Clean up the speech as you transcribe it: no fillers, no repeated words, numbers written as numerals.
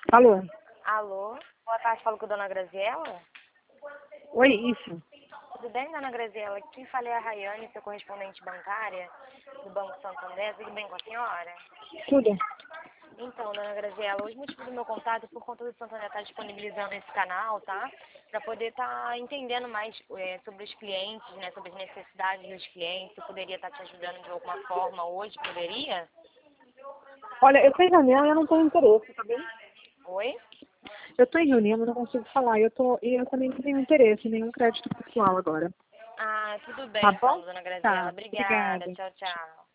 Alô? Alô, boa tarde, falo com a dona Graziela. Oi, isso. Tudo bem, dona Graziela? Quem fala é a Rayane, seu correspondente bancária do Banco Santander. Tudo bem com a senhora? Tudo. Então, dona Graziela, hoje o motivo do meu contato é por conta do Santander estar disponibilizando esse canal, tá? Para poder estar entendendo mais sobre os clientes, né? Sobre as necessidades dos clientes. Eu poderia estar te ajudando de alguma forma hoje, poderia? Olha, eu tô em reunião e eu não tenho interesse, tá bem? Oi? Eu tô em reunião, eu não consigo falar. E eu também não tenho interesse em nenhum crédito pessoal agora. Ah, tudo Tá bem bom? então, dona Graziela. Tá. Obrigada. Obrigada. Tchau, tchau.